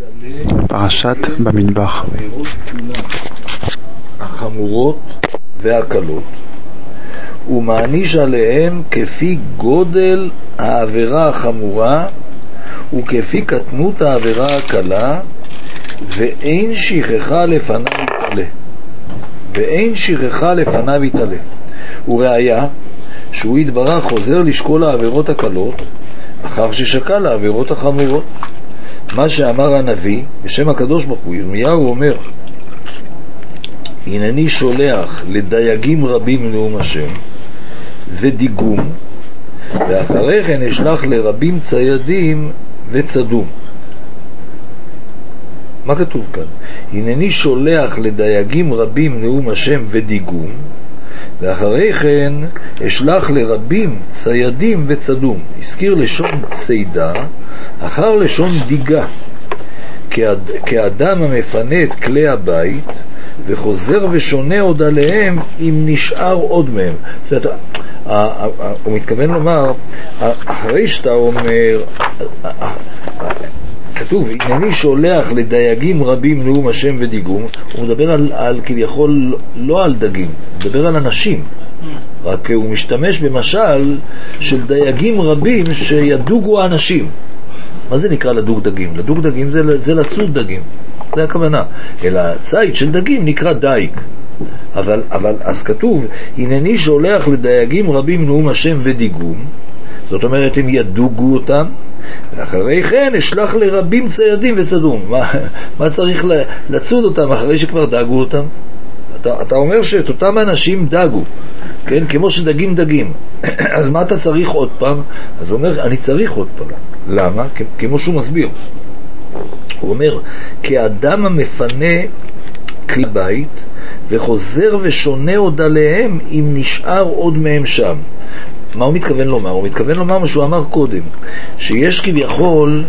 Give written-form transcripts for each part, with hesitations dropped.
פרשת במטבח. החמורות והקלות, הוא מעניש עליהם כפי גודל העבירה החמורה וכפי קטנות העבירה הקלה, ואין שכחה לפניו יתעלה. ואין שכחה לפניו יתעלה. וראיה שהוא יתברך חוזר לשקול העבירות הקלות אחר ששקל העבירות החמורות. מה שאמר הנביא בשם הקדוש ברוך הוא, ירמיהו אומר, הנני שולח לדייגים רבים נאום השם ודיגום, ואחרי כן אשלח לרבים ציידים וצדום. מה כתוב כאן? הנני שולח לדייגים רבים נאום השם ודיגום, ואחרי כן אשלח לרבים ציידים וצדום. הזכיר לשון צידה אחר לשון דיגה, כאדם המפנה את כלי הבית וחוזר ושונה עוד עליהם אם נשאר עוד מהם. זאת אומרת, הוא מתכוון לומר, אחרי שאתה אומר, כתוב הנני שולח לדייגים רבים נאום השם ודיגום, הוא מדבר על כביכול לא על דגים, הוא מדבר על אנשים, רק הוא משתמש במשל של דייגים רבים שידוגו האנשים. מה זה נקרא לדוג דגים? לדוג דגים זה לצוד דגים, זה הכוונה. אלא צייד של דגים נקרא דייג. אבל אז כתוב הנני שולח לדייגים רבים נאום השם ודיגום, זאת אומרת הם ידוגו אותם, ואחרי כן אשלח לרבים ציידים וצדום. מה צריך לצוד אותם אחרי שכבר דגו אותם? אתה אומר שאת אותם אנשים דגו, כן? כמו שדגים דגים. אז מה אתה צריך עוד פעם? אז הוא אומר, אני צריך עוד פעם. למה? כמו שהוא מסביר. הוא אומר, כאדם המפנה כלי בית וחוזר ושונה עוד עליהם אם נשאר עוד מהם שם. מה הוא מתכוון לומר? הוא מתכוון לומר מה שהוא אמר קודם, שיש כביכול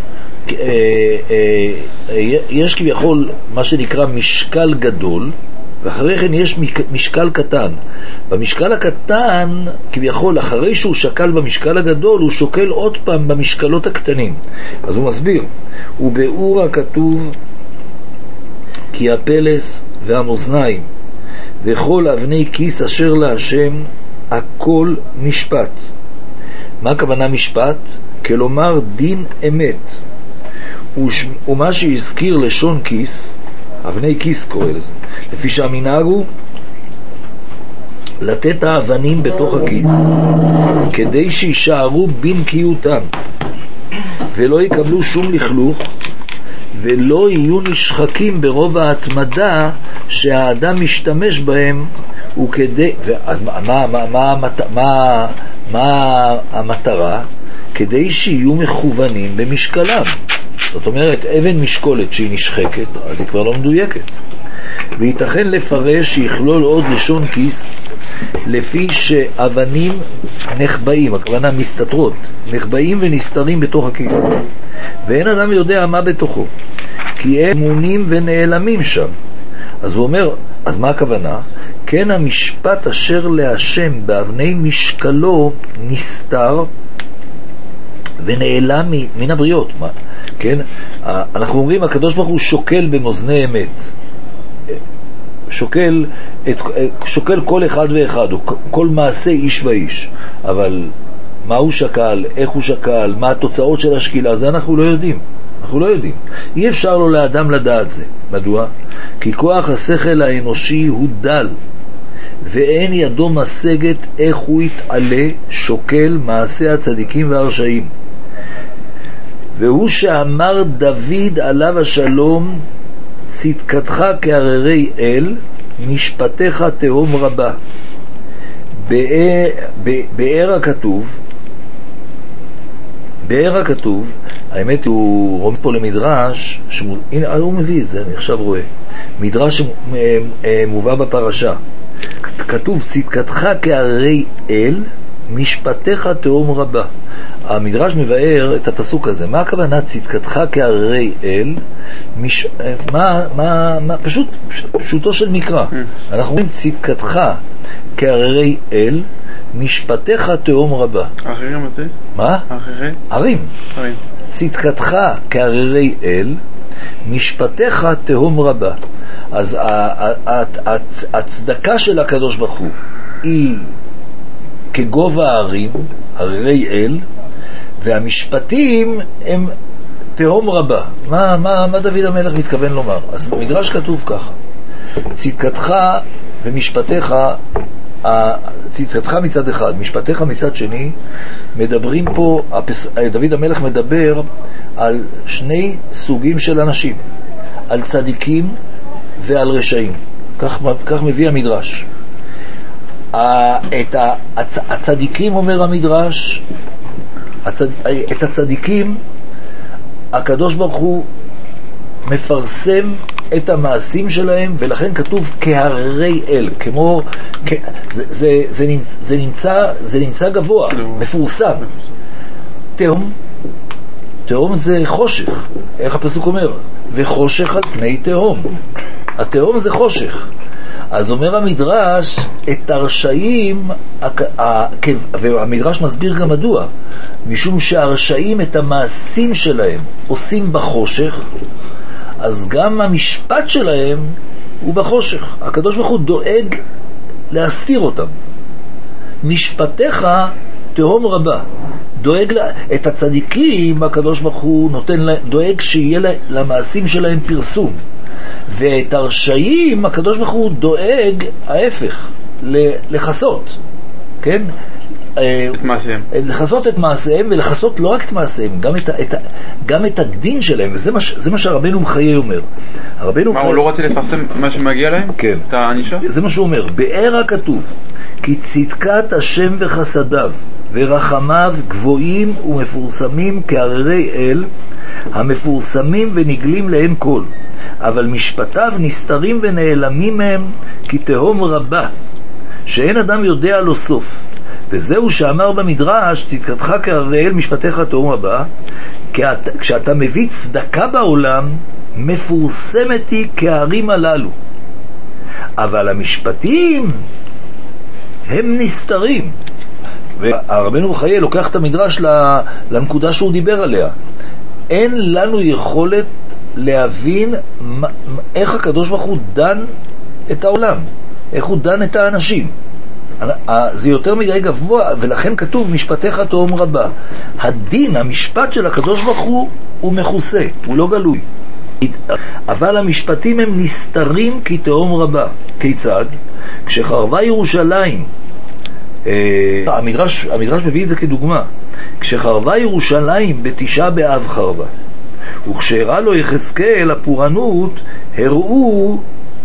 יש כביכול מה שנקרא משקל גדול, ואחרי כן יש משקל קטן. במשקל הקטן כביכול אחרי שהוא שקל במשקל הגדול הוא שוקל עוד פעם במשקלות הקטנים. אז הוא מסביר, ובאור הכתוב כי הפלס והמאזניים וכל אבני כיס אשר להשם הכל משפט. מה הכוונה משפט? כלומר דין אמת. ומה שהזכיר לשון כיס, אבני כיס קורא לזה, לפי שהמנהג הוא לתת האבנים בתוך הכיס כדי שישארו בנקיותם ולא יקבלו שום לכלוך ולא יהיו נשחקים ברוב ההתמדה שהאדם משתמש בהם. וכדי, אז מה המטרה? כדי שיהיו מכוונים במשקלם. זאת אומרת, אבן משקולת שהיא נשחקת, אז היא כבר לא מדויקת. וייתכן לפרש שיכלול עוד לשון כיס, לפי שאבנים נחבאים, הכוונה מסתתרות, נחבאים ונסתרים בתוך הכיס, ואין אדם יודע מה בתוכו, כי הם מונים ונעלמים שם. אז הוא אומר, אז מה הכוונה? כן המשפט אשר להשם באבני משקלו נסתר ונעלם מן הבריות. כן? אנחנו אומרים הקדוש ברוך הוא שוקל במאזני אמת, שוקל כל אחד ואחד, כל מעשה איש ואיש, אבל מה הוא שקל, איך הוא שקל, מה התוצאות של השקילה, זה אנחנו לא יודעים. אנחנו לא יודעים. אי אפשר לו לאדם לדעת זה. מדוע? כי כוח השכל האנושי הוא דל, ואין ידו משגת איך הוא יתעלה שוקל מעשה הצדיקים והרשעים. והוא שאמר דוד עליו השלום, צדקתך כהררי אל, משפטיך תהום רבה. באר הכתוב, האמת הוא רומז פה למדרש, הנה הוא מביא את זה, אני עכשיו רואה, מדרש שמובא בפרשה, כתוב צדקתך כהררי אל, משפטיך תהום רבה. המדרש מבאר את הפסוק הזה. מה הכוונה צדקתך כהררי אל? פשוטו של מקרא. אנחנו אומרים צדקתך כהררי אל, משפטיך תהום רבה. אחרים מה זה? מה? אחרים? ערים. צדקתך כהררי אל, משפטיך תהום רבה. אז הצדקה של הקדוש ברוך הוא היא כגובה הערים, הררי אל, והמשפטים הם תהום רבה. מה דוד המלך מתכוון לומר? אז במדרש כתוב ככה: צדקתך ומשפטיך, צדקתך מצד אחד, משפטיך מצד שני. מדברים פה, דוד המלך מדבר על שני סוגים של אנשים, על צדיקים ועל רשעים. כך מביא המדרש. הצדיקים, אומר המדרש, את הצדיקים הקדוש ברוך הוא מפרסם את המעשים שלהם, ולכן כתוב כהררי אל, כמו זה נמצא גבוה, מפורסם. תהום זה חושך, איך הפסוק אומר? וחושך על פני תהום. התהום זה חושך. אז אומר המדרש, את הרשעים, והמדרש מסביר גם מדוע, משום שהרשעים את המעשים שלהם עושים בחושך, אז גם המשפט שלהם הוא בחושך. הקדוש ברוך הוא דואג להסתיר אותם. משפטיך תהום רבה. דואג את הצדיקים, הקדוש ברוך הוא דואג שיהיה למעשים שלהם פרסום. ואת הרשעים הקדוש ברוך הוא דואג ההפך, לחסות, כן? את מעשיהם. לחסות את מעשיהם, ולחסות לא רק את מעשיהם, גם את הדין שלהם. וזה מה שהרבנו מחיי אומר. מה, הוא לא רוצה לפרסם מה שמגיע להם? כן. את הענישה? זה מה שהוא אומר. באר הכתוב, כי צדקת השם וחסדיו ורחמיו גבוהים ומפורסמים כהררי אל, המפורסמים ונגלים לעין כל, אבל משפטיו נסתרים ונעלמים מהם כי תהום רבה, שאין אדם יודע לו סוף. וזהו שאמר במדרש, צדקתך כהררי אל, משפטיך תהום רבה. כשאתה מביא צדקה בעולם, מפורסמת היא כהרים הללו, אבל המשפטים הם נסתרים. והרבנו בחיי לוקח את המדרש לנקודה שהוא דיבר עליה. אין לנו יכולת להבין איך הקדוש ברוך הוא דן את העולם, איך הוא דן את האנשים. זה יותר מדי גבוה, ולכן כתוב משפטיך תהום רבה. הדין, המשפט של הקדוש ברוך הוא מכוסה, הוא לא גלוי, אבל המשפטים הם נסתרים כי תהום רבה. כיצד? כשחרבה ירושלים, המדרש מביא את זה כדוגמה. כשחרבה ירושלים בתשעה באב חרבה, וכשהראה לו יחזקאל הפורענות, הראו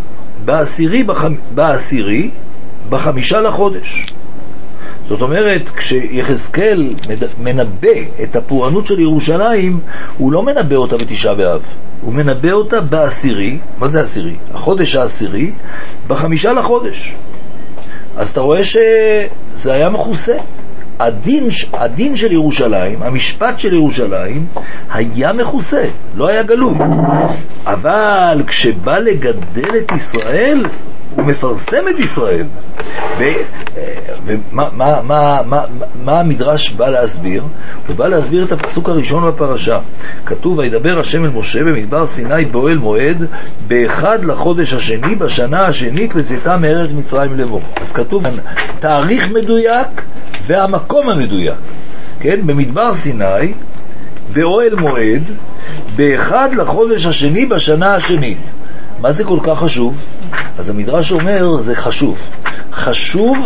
בעשירי בחמישה לחודש. זאת אומרת, כשיחזקאל מנבא את הפורענות של ירושלים, הוא לא מנבא אותה בתשעה באב, הוא מנבא אותה בעשירי. מה זה עשירי? החודש העשירי, בחמישה לחודש. אז אתה רואה שזה היה מכוסה. הדין של ירושלים, המשפט של ירושלים היה מכוסה, לא היה גלוי. אבל כשבא לגדל את ישראל, הוא מפרסם את ישראל. ומה המדרש בא להסביר? הוא בא להסביר את הפסוק הראשון בפרשה. כתוב, וידבר השם אל משה במדבר סיני באוהל מועד באחד לחודש השני בשנה השנית לצאתם מארץ מצרים לאמור. אז כתוב תאריך מדויק והמקום המדויק, כן? במדבר סיני באוהל מועד באחד לחודש השני בשנה השנית. מה זה כל כך חשוב? אז המדרש אומר, זה חשוב. חשוב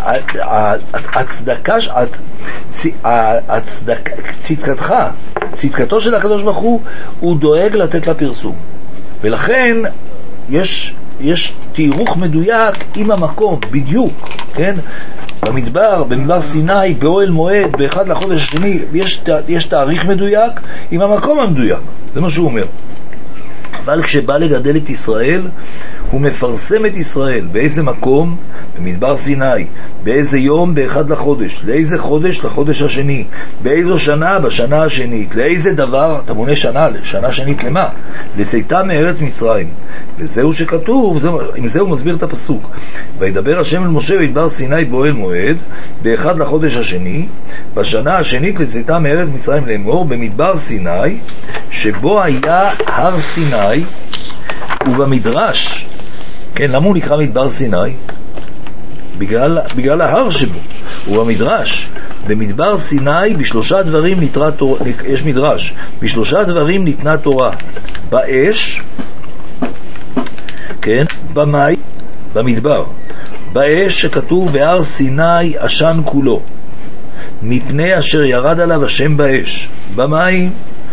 צדקתך, צדקתו של הקדוש ברוך הוא דואג לתת לה פרסום. ולכן יש תארוך מדויק עם המקום, בדיוק, כן? במדבר סיני, באוהל מועד, באחד לחודש השני, יש תאריך מדויק עם המקום המדויק. זה מה שהוא אומר. אבל כשבא לגדל את ישראל, הוא מפרסם את ישראל. באיזה מקום? במדבר סיני. באיזה יום? באחד לחודש. לאיזה חודש? לחודש השני. באיזו שנה? בשנה השנית. לאיזה דבר? אתה מונה שנה, שנה שנית למה? לצאתם מארץ מצרים. וזהו שכתוב, עם זה הוא מסביר את הפסוק. וידבר השם אל משה במדבר סיני באוהל מועד, באחד לחודש השני, בשנה השנית לצאתם מארץ מצרים לאמור, במדבר סיני, שבו היה הר סיני, ובמדרש, כן, למה הוא נקרא מדבר סיני? בגלל ההר שבו. ובמדרש, במדבר סיני בשלושה דברים ניתנה תורה, יש מדרש, בשלושה דברים ניתנה תורה, באש, כן, במים, במדבר, באש שכתוב בהר סיני עשן כולו, מפני אשר ירד עליו השם באש, במים,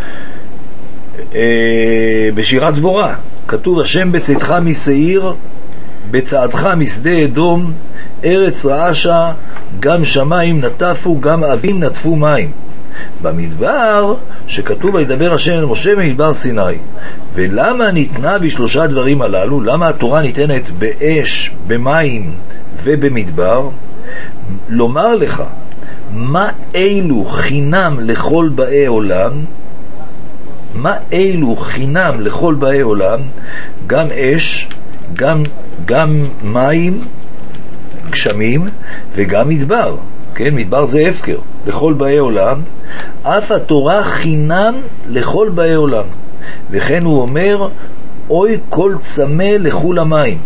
בשירת דבורה כתוב השם בצאתך משעיר, בצעדך משדה אדום, ארץ רעשה, גם שמיים נטפו, גם אבים נטפו מים. במדבר שכתוב וידבר השם אל משה במדבר סיני. ולמה ניתנה בשלושה דברים הללו? למה התורה ניתנת באש, במים ובמדבר? לומר לך מה אילו חינם לכל באי עולם, מה אילו חינם לכל באי עולם, גם אש, גם מים, גשמים, וגם מדבר, כן, מדבר זה הפקר, לכל באי עולם, אף התורה חינם לכל באי עולם. וכן הוא אומר, אוי כל צמא לכו למים.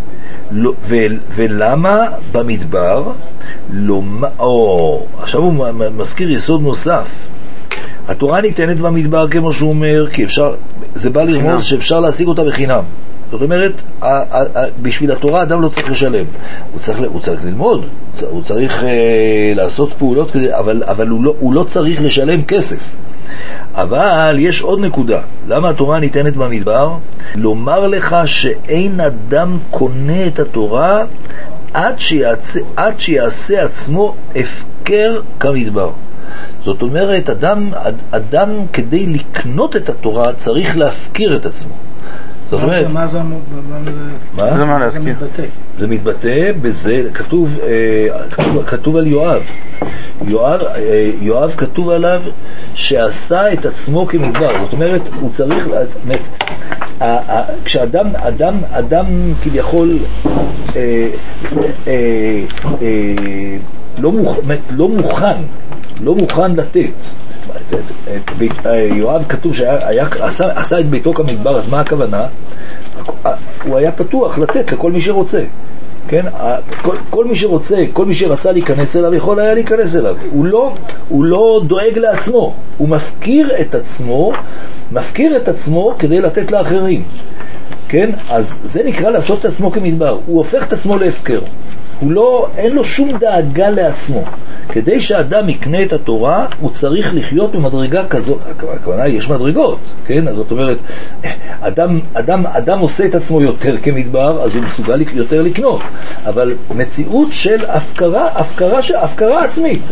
ולמה במדבר? עכשיו הוא מזכיר יסוד נוסף. התורה ניתנת במדבר כמו שהוא אומר, כי אפשר, זה בא לרמוז שאפשר להשיג אותה בחינם. זאת אומרת, בשביל התורה אדם לא צריך לשלם, הוא צריך ללמוד, הוא צריך לעשות פעולות כדי, אבל הוא לא צריך לשלם כסף. אבל יש עוד נקודה. למה התורה ניתנת במדבר? לומר לך שאין אדם קונה את התורה עד שיעשה עצמו הפקר כמדבר. זאת אומרת, אדם כדי לקנות את התורה צריך להפקיר את עצמו. זאת אומרת, מה זה מתבטא? זה מתבטא בזה, כתוב על יואב כתוב עליו שעשה את עצמו כמדבר. זאת אומרת, הוא צריך, כשאדם כביכול לא מוכן לתת. יואב כתוב שעשה את ביתו כמדבר, אז מה הכוונה? הוא היה פתוח לתת לכל מי שרוצה, כן? כל מי שרוצה, כל מי שרצה להיכנס אליו יכול היה להיכנס אליו. הוא לא דואג לעצמו, הוא מפקיר את עצמו כדי לתת לאחרים, כן? אז זה נקרא לעשות את עצמו כמדבר. הוא הופך את עצמו להפקר, אין לו שום דאגה לעצמו. כדי שאדם יקנה את התורה, הוא צריך לחיות במדרגה כזאת. הכוונה, יש מדרגות, כן? זאת אומרת, אדם עושה את עצמו יותר כמדבר, אז הוא מסוגל יותר לקנות. אבל מציאות של הפקרה עצמית.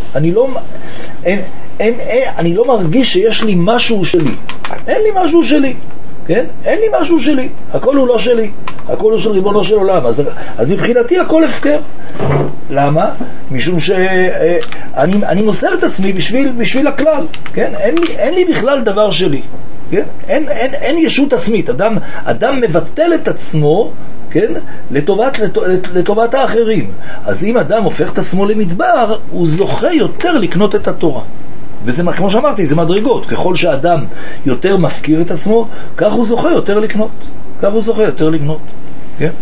אני לא מרגיש שיש לי משהו שלי. אין לי משהו שלי. כן? אין לי משהו שלי, הכל הוא לא שלי, הכל הוא של ריבונו של עולם. אז מבחינתי הכל הפקר. למה? משום שאני מוסר את עצמי בשביל הכלל, כן? אין לי בכלל דבר שלי, כן? אין ישות עצמית. אדם מבטל את עצמו, כן? לטובת האחרים. אז אם אדם הופך את עצמו למדבר, הוא זוכה יותר לקנות את התורה. וזה, כמו שאמרתי, זה מדרגות. ככל שאדם יותר מפקיר את עצמו, כך הוא זוכה יותר לקנות. כן?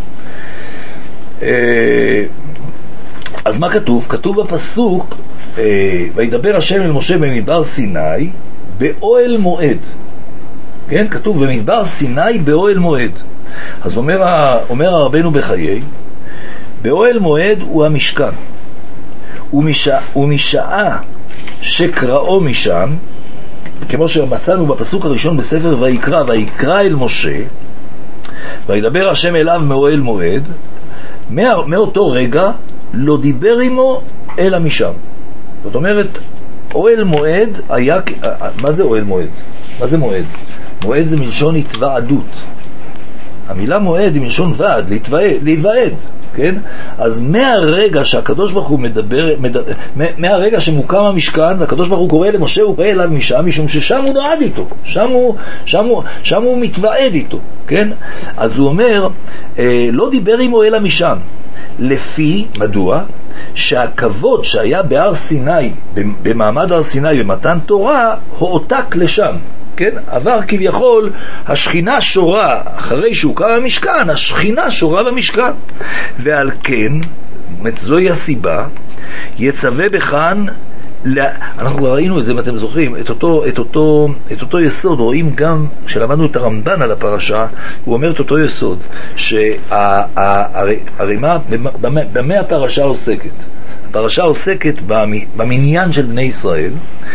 אז מה כתוב? כתוב בפסוק, וידבר השם אל משה במדבר סיני באוהל מועד. כן? כתוב במדבר סיני באוהל מועד. אז אומר הרבנו בחיי, באוהל מועד הוא המשכן. ומשעה שקראו משם, כמו שמצאנו בפסוק הראשון בספר ויקרא אל משה, וידבר השם אליו מאוהל מועד, מאותו רגע לא דיבר עמו אלא משם. זאת אומרת, אוהל מועד היה, מה זה אוהל מועד? מה זה מועד? מועד זה מלשון התוועדות. המילה מועד היא מלשון ועד, להיוועד, כן? אז מהרגע שהקדוש ברוך הוא מדבר, מהרגע שמוקם המשכן, והקדוש ברוך הוא קורא למשה, הוא קורא אליו משם, משום ששם הוא נועד איתו, שם הוא מתוועד איתו, כן? אז הוא אומר, לא דיבר עמו אלא משם, לפי, מדוע? שהכבוד שהיה בהר סיני, במעמד הר סיני במתן תורה, הועתק לשם, כן? עבר כביכול, השכינה שורה, אחרי שהוקם המשכן, השכינה שורה במשכן, ועל כן, זוהי הסיבה, יצווה בכאן, אנחנו ראינו את זה, אם אתם זוכרים, את אותו יסוד, רואים גם, כשלמדנו את הרמב"ן על הפרשה, הוא אומר את אותו יסוד, הרי במה הפרשה עוסקת? הפרשה עוסקת במניין של בני ישראל,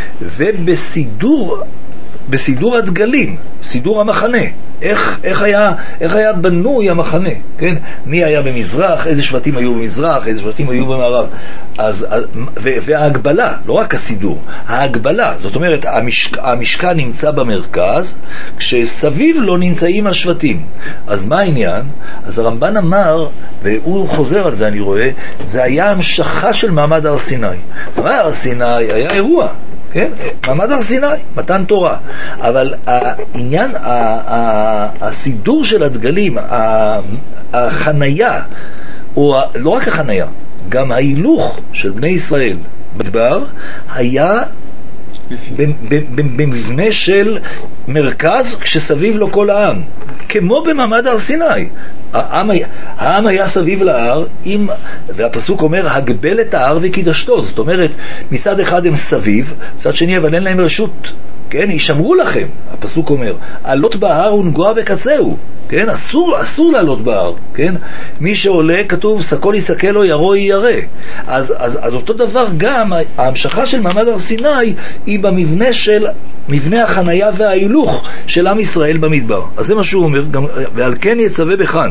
ובסידור הדגלים, סידור המחנה, איך היה בנוי המחנה, כן? מי היה במזרח, איזה שבטים היו במזרח, איזה שבטים היו במערב, וההגבלה, לא רק הסידור, ההגבלה, זאת אומרת, המשכן נמצא במרכז, כשסביב לא נמצאים השבטים. אז מה העניין? אז הרמב"ן אמר, והוא חוזר על זה אני רואה, זה היה המשכה של מעמד הר סיני. הר סיני היה אירוע, כן? מעמד הר סיני, מתן תורה. אבל העניין, הסידור של הדגלים, החנייה, או לא רק החנייה, גם ההילוך של בני ישראל במדבר, היה במבנה של מרכז כשסביב לו כל העם, כמו במעמד הר סיני. העם היה סביב להר, והפסוק אומר, הגבל את ההר וקידשתו. זאת אומרת, מצד אחד הם סביב, מצד שני אבל אין להם רשות, כן, ישמרו לכם, הפסוק אומר, עלות בהר ונגוע בקצהו, כן, אסור לעלות בהר, כן, מי שעולה כתוב, סקול יסקל לו ירו ירא. אז אותו דבר גם, ההמשכה של מעמד הר סיני היא במבנה של מבנה החנייה וההילוך של עם ישראל במדבר. אז זה מה שהוא אומר, גם, ועל כן יצווה בכאן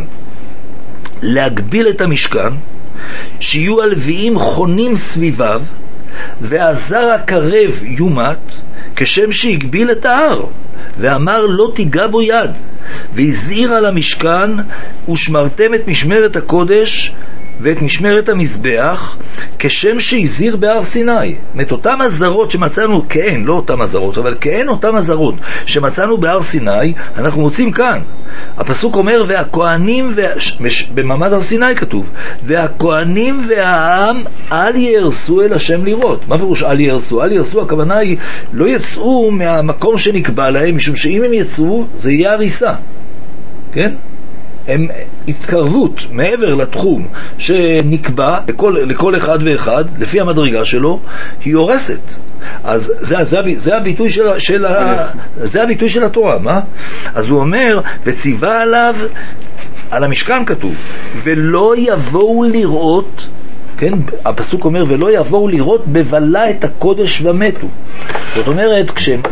להגביל את המשכן, שיהיו הלוויים חונים סביביו, והזר הקרב יומת, כשם שהגביל את ההר, ואמר לא תיגע בו יד, והזהיר על המשכן, ושמרתם את משמרת הקודש ואת משמרת המזבח, כשם שהזהיר בהר סיני. את אותם הזרות שמצאנו, כאין, לא אותם הזרות, אבל כאין אותם הזרות שמצאנו בהר סיני, אנחנו מוצאים כאן. הפסוק אומר, והכהנים, במעמד הר סיני כתוב, והכהנים והעם אל ירסו אל השם לראות. מה פירוש אל ירסו? אל ירסו, הכוונה היא, לא יצאו מהמקום שנקבע להם, משום שאם הם יצאו, זה יהיה הריסה. כן? הם התקרבות מעבר לתחום שנקבע לכל אחד ואחד, לפי המדרגה שלו, היא הורסת. אז זה הביטוי של התורה, מה? אז הוא אומר, וציווה עליו, על המשכן כתוב, ולא יבואו לראות, כן, הפסוק אומר, ולא יבואו לראות בבלה את הקודש ומתו. זאת אומרת, כשהם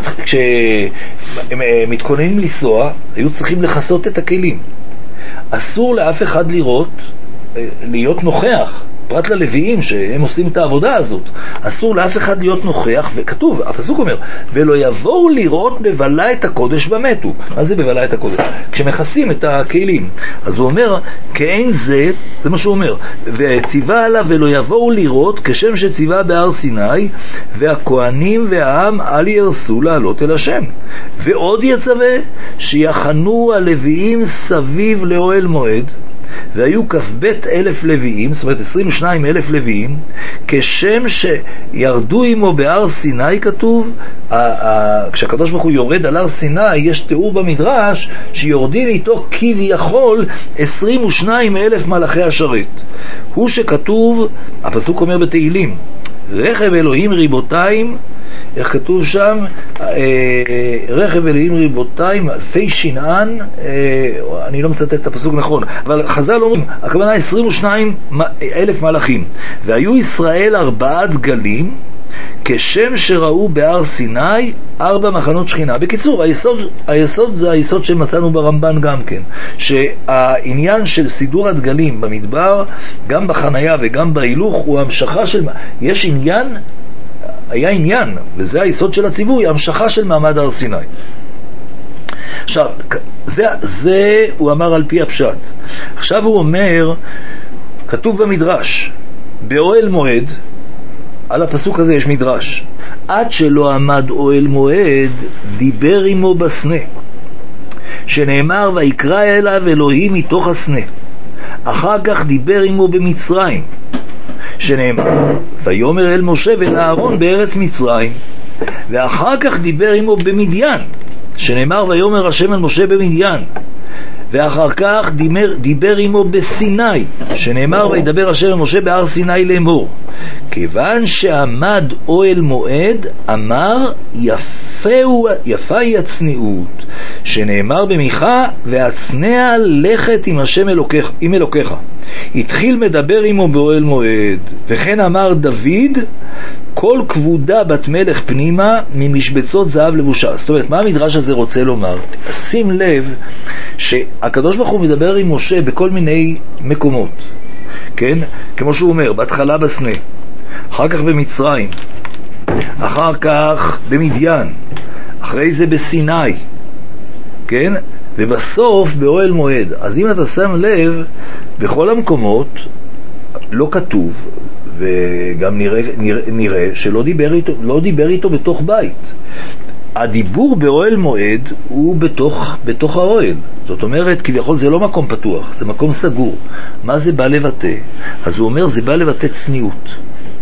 מתכוננים לנסוע, היו צריכים לחסות את הכלים. אסור לאף אחד להיות נוכח, פרט ללוויים שהם עושים את העבודה הזאת. אסור לאף אחד להיות נוכח, וכתוב, הפסוק אומר, ולא יבואו לראות בבלה את הקודש ומתו. מה זה בבלה את הקודש? כשמכסים את הכלים. אז הוא אומר, כאין זה מה שהוא אומר, וציווה עליו ולא יבואו לראות, כשם שציווה בהר סיני, והכהנים והעם אל ירסו לעלות אל השם. ועוד יצווה, שיחנו הלוויים סביב לאוהל מועד, והיו כ"ב 1,000 לוויים, זאת אומרת 22,000 לוויים, כשם שירדו עמו בהר סיני כתוב, כשהקדוש ברוך הוא יורד על הר סיני, יש תיאור במדרש שיורדים איתו כביכול 22,000 מלאכי השרת. הוא שכתוב, הפסוק אומר בתהילים, רכב אלוהים ריבותיים, איך כתוב שם? רכב אלוהים ריבותיים, אלפי שנען, אני לא מצטט את הפסוק נכון, אבל חז"ל אומרים, הכוונה 22,000 מלאכים, והיו ישראל 4 דגלים, כשם שראו בהר סיני 4 מחנות שכינה. בקיצור, היסוד זה היסוד שמצאנו ברמב"ן גם כן, שהעניין של סידור הדגלים במדבר, גם בחנייה וגם בהילוך, הוא המשכה של, יש עניין, היה עניין, וזה היסוד של הציווי, המשכה של מעמד הר סיני. עכשיו, זה הוא אמר על פי הפשט. עכשיו הוא אומר, כתוב במדרש, באוהל מועד, על הפסוק הזה יש מדרש, עד שלא עמד אוהל מועד, דיבר עמו בסנה, שנאמר, ויקרא אליו אלוהים מתוך הסנה. אחר כך דיבר עמו במצרים, שנאמר, ויאמר אל משה ואל אהרון בארץ מצרים. ואחר כך דיבר עמו במדיין, שנאמר, ויאמר השם אל משה במדיין. ואחר כך דיבר עמו בסיני, שנאמר, וידבר השם אל משה בהר סיני לאמור. כיוון שעמד אוהל מועד, אמר, יפה היא הצניעות, שנאמר במיכה, והצנע לכת עם השם עם אלוקיך. התחיל מדבר עמו באוהל מועד. וכן אמר דוד, כל כבודה בת מלך פנימה ממשבצות זהב לבושה. זאת אומרת, מה המדרש הזה רוצה לומר? שים לב שהקדוש ברוך הוא מדבר עם משה בכל מיני מקומות, כן? כמו שהוא אומר, בהתחלה בסנה, אחר כך במצרים, אחר כך במדיין, אחרי זה בסיני, כן? ובסוף באוהל מועד. אז אם אתה שם לב, בכל המקומות לא כתוב, וגם נראה שלא דיבר איתו בתוך בית. הדיבור באוהל מועד הוא בתוך האוהל. זאת אומרת, כביכול זה לא מקום פתוח, זה מקום סגור. מה זה בא לבטא? אז הוא אומר, זה בא לבטא צניעות.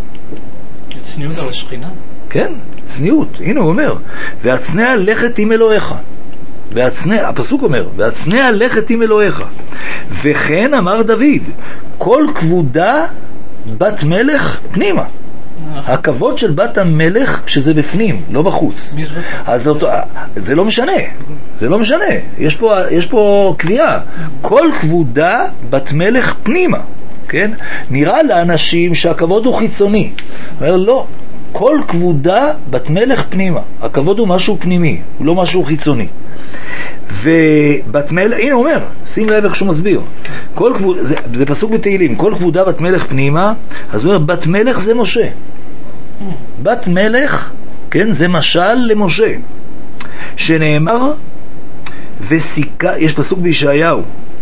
צניעות על השכינה? כן, צניעות. הנה הוא אומר, והצנע לכת עם אלוהיך. הפסוק אומר, והצנע לכת עם אלוהיך. וכן אמר דוד, כל כבודה בת מלך פנימה. הכבוד של בת המלך שזה בפנים, לא בחוץ. אז זה לא משנה. זה לא משנה. יש פה קביעה. כל כבודה בת מלך פנימה. כן? נראה לאנשים שהכבוד הוא חיצוני. אומר לא. כל כבודה בת מלך פנימה. הכבוד הוא משהו פנימי, הוא לא משהו חיצוני. ובת מלך, הנה הוא אומר, שים לב איך שהוא מסביר. זה פסוק בתהילים, כל כבודה בת מלך פנימה. אז הוא אומר, בת מלך זה משה. בת מלך, כן, זה משל למשה. שנאמר, יש פסוק בישעיהו,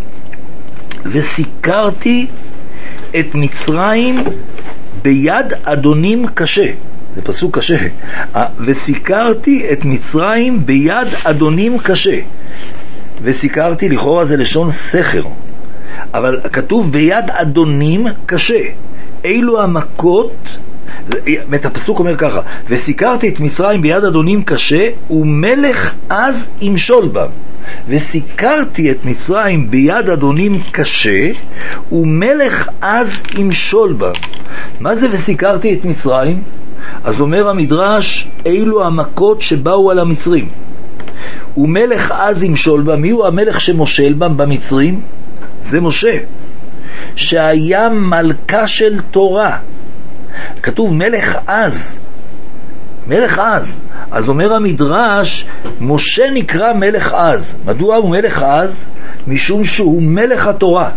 וסיקרתי את מצרים ביד אדונים קשה. זה פסוק קשה. וסיקרתי את מצרים ביד אדונים קשה. וסיקרתי, לכאורה זה לשון סכר, אבל כתוב ביד אדונים קשה. אילו המכות, הפסוק אומר ככה, וסיקרתי את מצרים ביד אדונים קשה, ומלך אז ימשול בה. וסיקרתי את מצרים ביד אדונים קשה, ומלך אז ימשול בה. מה זה וסיקרתי את מצרים? אז אומר המדרש, אילו המכות שבאו על המצרים. ומלך אז ימשול בה. מי הוא המלך שמושל בה במצרים? זה משה, שהיה מלכה של תורה. כתוב מלך אז. מלך אז. אז אומר המדרש, משה נקרא מלך אז. מדוע הוא מלך אז? משום שהוא מלך התורה.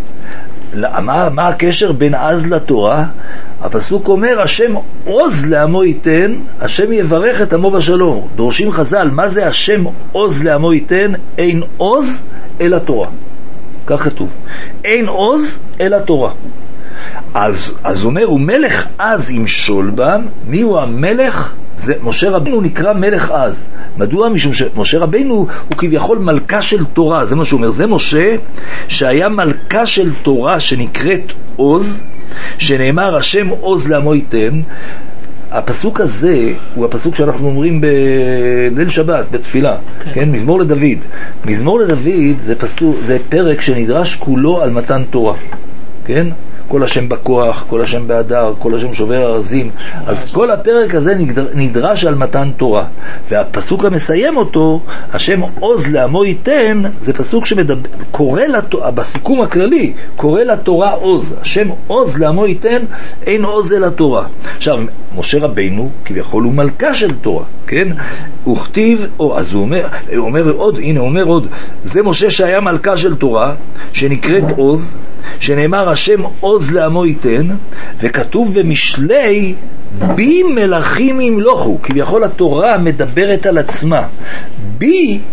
מה הקשר בין אז לתורה? הפסוק אומר, השם עוז לעמו ייתן, השם יברך את עמו בשלום. דורשים חז"ל, מה זה השם עוז לעמו ייתן? אין עוז אלא תורה. כך כתוב. אין עוז אלא תורה. אז אומר, הוא מלך אז ימשול בם. מי הוא המלך? זה משה רבינו נקרא מלך אז. מדוע? משום שמשה רבינו הוא כביכול מלכה של תורה. זה מה שהוא אומר. זה משה שהיה מלכה של תורה שנקראת עוז, שנאמר השם עוז לעמו ייתן. הפסוק הזה הוא הפסוק שאנחנו אומרים בליל שבת, בתפילה, כן? מזמור לדוד. מזמור לדוד זה פרק שנדרש כולו על מתן תורה, כן? כל השם בכוח, כל השם בהדר, כל השם שובר ארזים. אז כל הפרק הזה נדרש על מתן תורה. והפסוק המסיים אותו, השם עוז לעמו ייתן, זה פסוק שקורא בסיכום הכללי, קורא לתורה עוז. השם עוז לעמו ייתן, אין עוז אל התורה. עכשיו, משה רבינו כביכול הוא מלכה של תורה, כן? הוא כתיב, אז הוא אומר עוד, הנה הוא אומר עוד, זה משה שהיה מלכה של תורה, שנקראת עוז, שנאמר השם עוז לעמו ייתן, וכתוב במשלי בי מלכים ימלוכו. כביכול התורה מדברת על עצמה. בי,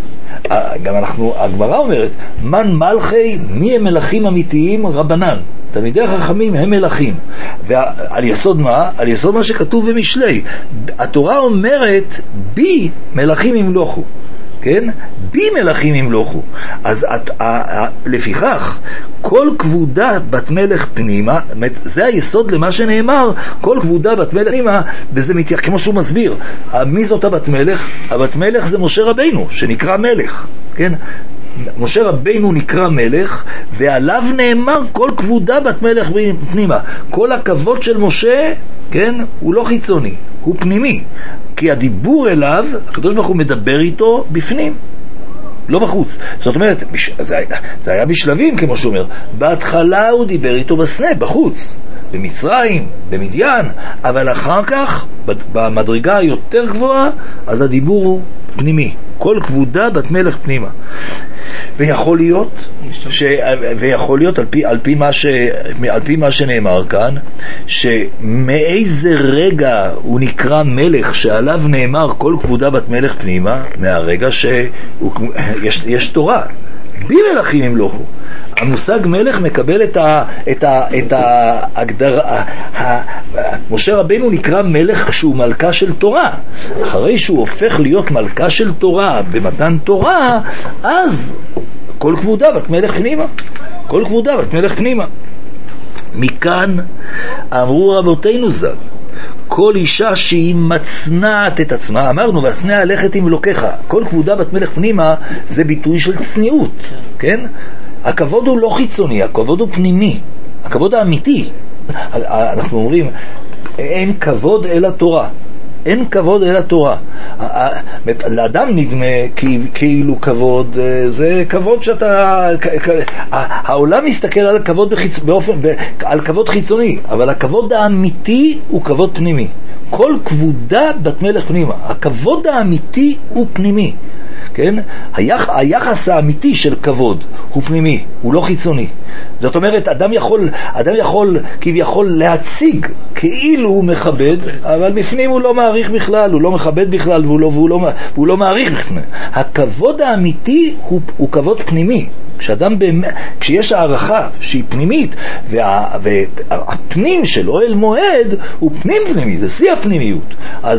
גם הגמרא אומרת, מן מלכי, מי הם מלכים אמיתיים? רבנן. תלמידי החכמים הם מלכים. ועל יסוד מה? על יסוד מה שכתוב במשלי. התורה אומרת, בי מלכים ימלוכו. כן? בי מלכים ימלוכו. אז לפיכך, כל כבודה בת מלך פנימה, זה היסוד למה שנאמר, כל כבודה בת מלך פנימה, וזה כמו שהוא מסביר. מי זאת הבת מלך? הבת מלך זה משה רבינו, שנקרא מלך. כן? משה רבינו נקרא מלך, ועליו נאמר כל כבודה בת מלך פנימה. כל הכבוד של משה, כן, הוא לא חיצוני, הוא פנימי. כי הדיבור אליו, הקדוש ברוך הוא מדבר איתו בפנים, לא בחוץ. זאת אומרת, זה היה בשלבים, כמו שהוא אומר. בהתחלה הוא דיבר איתו בסנה, בחוץ, במצרים, במדיין, אבל אחר כך, במדרגה היותר גבוהה, אז הדיבור הוא פנימי. כל כבודה בת מלך פנימה. ויכול להיות על פי מה שנאמר כאן, שמאיזה רגע הוא נקרא מלך שעליו נאמר כל כבודה בת מלך פנימה, מהרגע שיש תורה. בי מלכים ימלוכו. המושג מלך מקבל את ההגדרה. משה רבינו נקרא מלך כשהוא מלכה של תורה. אחרי שהוא הופך להיות מלכה של תורה במתן תורה, אז כל כבודה בת מלך פנימה. כל כבודה בת מלך פנימה. מכאן אמרו רבותינו ז"ל, כל אישה שהיא מצנעת את עצמה, אמרנו, והצנע הלכת עם אלוקיך. כל כבודה בת מלך פנימה זה ביטוי של צניעות, כן? הכבוד הוא לא חיצוני, הכבוד הוא פנימי, הכבוד האמיתי. אנחנו אומרים, אין כבוד אלא תורה. אין כבוד אלא תורה. לאדם נדמה כאילו כבוד, זה כבוד שאתה, העולם מסתכל על כבוד על כבוד חיצוני, אבל הכבוד האמיתי הוא כבוד פנימי. כל כבודה בת מלך פנימה. הכבוד האמיתי הוא פנימי. כן? היחס האמיתי של כבוד הוא פנימי, הוא לא חיצוני. זאת אומרת, אדם יכול כביכול להציג כאילו הוא מכבד, אבל בפנים הוא לא מעריך בכלל, הוא לא מכבד בכלל, והוא לא מעריך בפנים. הכבוד האמיתי הוא כבוד פנימי. כשיש הערכה שהיא פנימית, והפנים של אוהל מועד הוא פנים פנימי, זה שיא הפנימיות.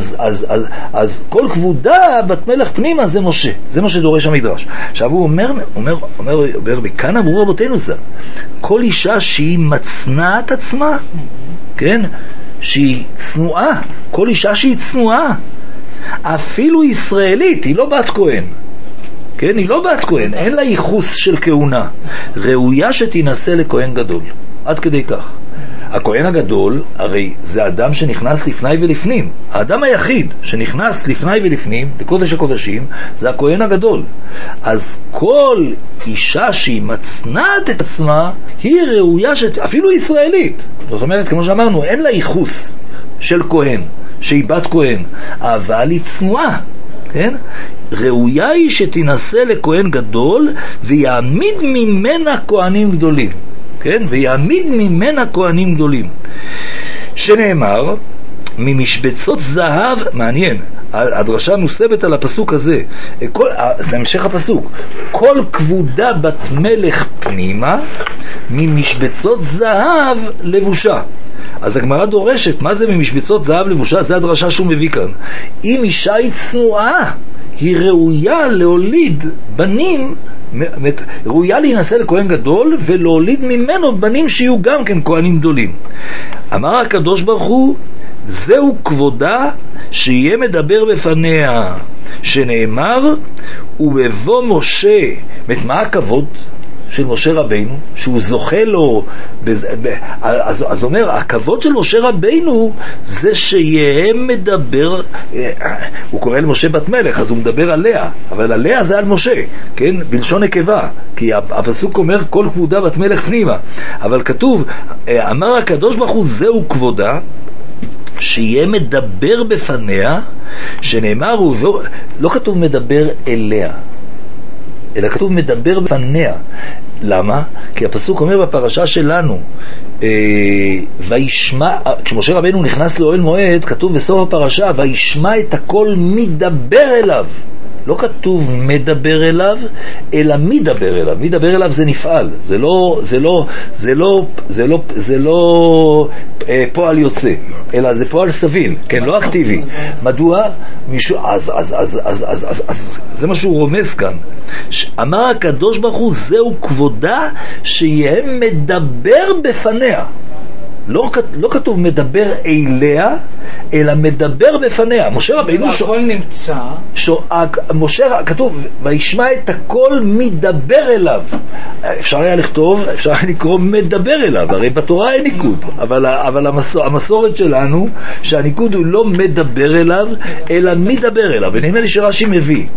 אז כל כבודה בת מלך פנימה זה משה, זה מה שדורש המדרש. עכשיו הוא אומר בכאן אמרו רבותינו ז"ל, כל אישה שהיא מצנעת עצמה, כן, שהיא צנועה, כל אישה שהיא צנועה, אפילו ישראלית, היא לא בת כהן, כן, היא לא בת כהן, אין לה ייחוס של כהונה, ראויה שתינשא לכהן גדול, עד כדי כך. הכהן הגדול, הרי זה אדם שנכנס לפני ולפנים. האדם היחיד שנכנס לפני ולפנים, לקודש הקודשים, זה הכהן הגדול. אז כל אישה שהיא מצנעת את עצמה, היא ראויה אפילו ישראלית. זאת אומרת, כמו שאמרנו, אין לה ייחוס של כהן, שהיא בת כהן, אבל היא צנועה. כן? ראויה היא שתינשא לכהן גדול ויעמיד ממנה כהנים גדולים. כן? ויעמיד ממנה כהנים גדולים. שנאמר, ממשבצות זהב, מעניין, הדרשה נוסבת על הפסוק הזה, זה המשך הפסוק, כל כבודה בת מלך פנימה, ממשבצות זהב לבושה. אז הגמרא דורשת, מה זה ממשבצות זהב לבושה? זה הדרשה שהוא מביא כאן. אם אישה היא צנועה, היא ראויה להוליד בנים, ראויה להינשא לכהן גדול ולהוליד ממנו בנים שיהיו גם כן כהנים גדולים. אמר הקדוש ברוך הוא, זהו כבודה שיהיה מדבר בפניה, שנאמר ובבוא משה. מה הכבוד של משה רבינו שהוא זוכה לו? אז אומר, הכבוד של משה רבינו זה שיהיה מדבר, הוא קורא למשה בת מלך, אז הוא מדבר עליה, אבל עליה זה על משה, כן? בלשון נקבה, כי הפסוק אומר כל כבודה בת מלך פנימה, אבל כתוב, אמר הקדוש ברוך הוא, זהו כבודה שיהיה מדבר בפניה, שנאמר, לא כתוב מדבר אליה, אלא כתוב מדבר בפניה. למה? כי הפסוק אומר בפרשה שלנו, וישמע, כשמשה רבינו נכנס לאוהל מועד, כתוב בסוף הפרשה, וישמע את הכל מדבר אליו. לא כתוב מדבר אליו, אלא מי דבר אליו. מי דבר אליו זה נפעל, זה לא פועל יוצא, אלא זה פועל סביל, כן, לא אקטיבי. מדוע? אז זה מה שהוא רומז כאן. אמר הקדוש ברוך הוא, זהו כבודה שיהיה מדבר בפניה. לא כתוב מדבר אליה, אלא מדבר בפניה. משה רבינו הכל נמצא. משה כתוב וישמע את הכל מדבר אליו. אפשר היה לכתוב, אפשר היה לקרוא מדבר אליו, הרי בתורה אין ניקוד, אבל המסורת שלנו שהניקוד הוא לא מדבר אליו אלא מדבר אליו. ונדמה לי שרש"י מביא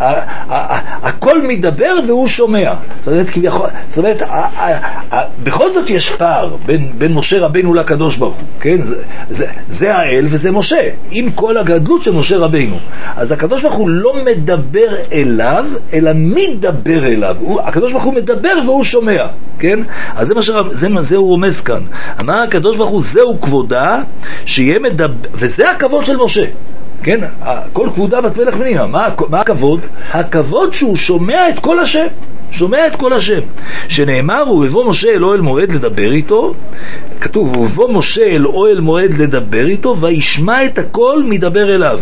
הכל מדבר והוא שומע. זאת אומרת, בכל זאת יש פער בין משה רבינו לקדוש ברוך הוא, כן? זה האל וזה משה, עם כל הגדלות של משה רבינו. אז הקדוש ברוך הוא לא מדבר אליו, אלא מדבר אליו. הקדוש ברוך הוא מדבר והוא שומע, כן? אז זה הוא רומז כאן. אמר הקדוש ברוך הוא, זהו כבודה שיהיה מדבר, וזה הכבוד של משה. כן, כל כבודה בת מלך פנימה. מה הכבוד? הכבוד שהוא שומע את כל השם, שומע את כל השם. שנאמר, ובבוא משה אל אוהל מועד לדבר איתו, כתוב, ובבוא משה אל אוהל מועד לדבר איתו, וישמע את הכל מדבר אליו.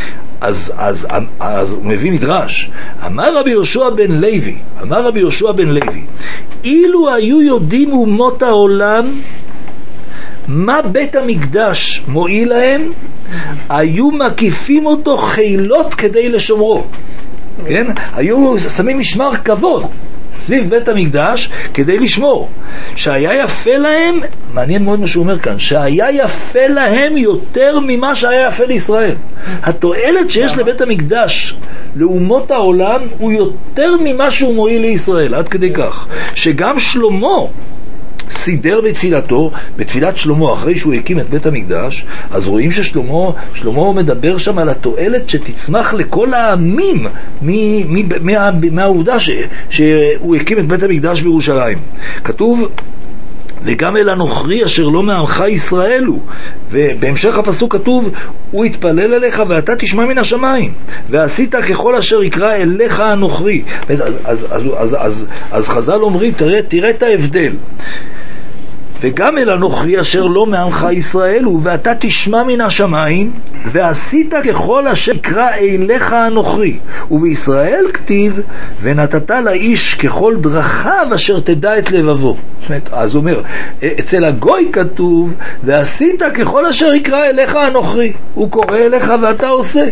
אז הוא מביא מדרש. אמר רבי יהושע בן לוי, אילו היו יודעים אומות העולם מה בית המקדש מועיל להם, היו מקיפים אותו חילות כדי לשומרו. כן? היו שמים משמר כבוד סביב בית המקדש כדי לשמור. שהיה יפה להם, מעניין מאוד מה שהוא אומר כאן, שהיה יפה להם יותר ממה שהיה יפה לישראל. התועלת שיש לבית המקדש לאומות העולם הוא יותר ממה שהוא מועיל לישראל, עד כדי כך שגם שלמה סידר בתפילתו, בתפילת שלמה, אחרי שהוא הקים את בית המקדש, אז רואים ששלמה מדבר שם על התועלת שתצמח לכל העמים מהעובדה שהוא הקים את בית המקדש בירושלים. כתוב, וגם אל הנוכרי אשר לא מעמך ישראל הוא. ובהמשך הפסוק כתוב, הוא יתפלל אליך ואתה תשמע מן השמיים, ועשית ככל אשר יקרא אליך הנוכרי. אז חז"ל אומרים, תראה את ההבדל. וגם אל הנוכרי אשר לא מעמך ישראל הוא, ואתה תשמע מן השמיים, ועשית ככל אשר יקרא אליך הנוכרי. ובישראל כתיב, ונתת לאיש ככל דרכיו אשר תדע את לבבו. אז הוא אומר, אצל הגוי כתוב, ועשית ככל אשר יקרא אליך הנוכרי. הוא קורא אליך ואתה עושה.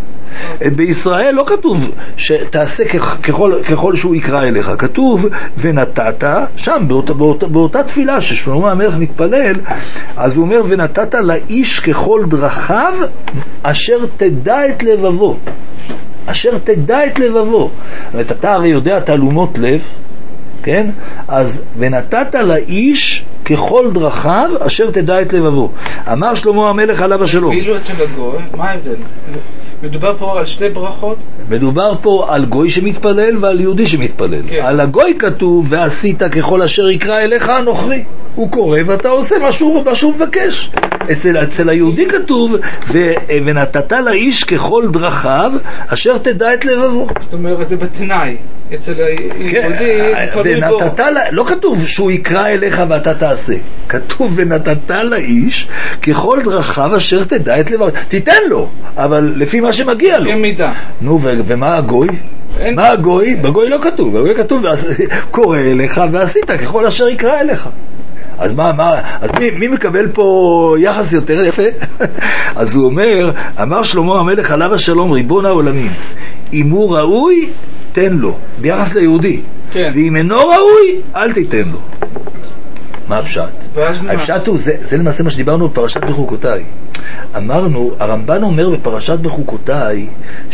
בישראל לא כתוב שתעשה ככל שהוא יקרא אליך, כתוב ונתת, שם באותה תפילה ששלמה המלך מתפלל, אז הוא אומר ונתת לאיש ככל דרכיו אשר תדע את לבבו, אשר תדע את לבבו. אתה הרי יודע תעלומות לב, כן? אז ונתת לאיש ככל דרכיו אשר תדע את לבבו. אמר שלמה המלך עליו השלום. ואילו אצל הגוי, מה ההבדל? מדובר פה על שתי ברכות? מדובר פה על גוי שמתפלל ועל יהודי שמתפלל. כן. על הגוי כתוב ועשית ככל אשר יקרא אליך הנוכרי. הוא קורא ואתה עושה מה שהוא מבקש. אצל היהודי כתוב ונתת לאיש ככל דרכיו אשר תדע את לבבו. זאת אומרת זה בתנאי. אצל היהודי ונתת לא כתוב שהוא יקרא אליך ואתה תעשה, כתוב ונתת לאיש ככל דרכיו אשר תדע את לבבו. תיתן לו, אבל לפי מה שמגיע לו. מידה. נו, ומה הגוי? מה הגוי? בגוי לא כתוב, בגוי כתוב קורא אליך ועשית ככל אשר יקרא אליך. אז אז מי מקבל פה יחס יותר יפה? אז הוא אומר, אמר שלמה המלך עליו השלום ריבון העולמים, אם הוא ראוי תן לו, ביחס ליהודי, כן. ואם אינו ראוי אל תיתן לו. מה הפשט? הפשט הוא, זה למעשה מה שדיברנו בפרשת בחוקותיי. אמרנו, הרמב"ן אומר בפרשת בחוקותיי,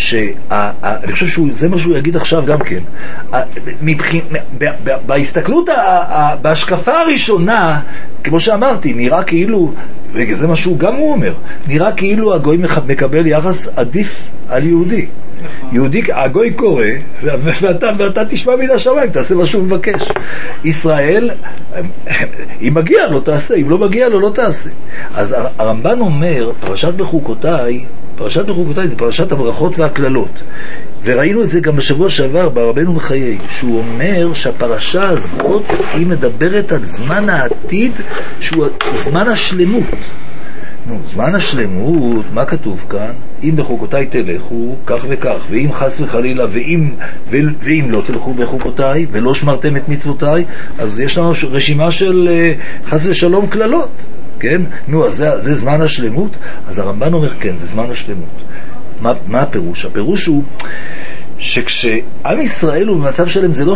אני חושב שזה מה שהוא יגיד עכשיו גם כן, בהסתכלות, בהשקפה הראשונה, כמו שאמרתי, נראה כאילו, וזה מה שהוא גם הוא אומר, נראה כאילו הגוי מקבל יחס עדיף על יהודי. יהודי, הגוי קורא ואתה תשמע מן השמיים, תעשה מה שהוא מבקש. ישראל, אם מגיע לו תעשה, אם לא מגיע לו לא תעשה. אז הרמב"ן אומר, פרשת בחוקותיי, פרשת בחוקותיי זה פרשת הברכות והכללות. וראינו את זה גם בשבוע שעבר ברבנו מחיי, שהוא אומר שהפרשה הזאת היא מדברת על זמן העתיד שהוא זמן השלמות. זמן השלמות, מה כתוב כאן? אם בחוקותיי תלכו, כך וכך, ואם חס וחלילה, ואם לא תלכו בחוקותיי, ולא שמרתם את מצוותיי, אז יש לנו רשימה של חס ושלום כללות, כן? אז זה זמן השלמות? אז הרמב"ן אומר, כן, זה זמן השלמות. מה הפירוש? הפירוש הוא שכשעם ישראל הוא במצב שלם, זה לא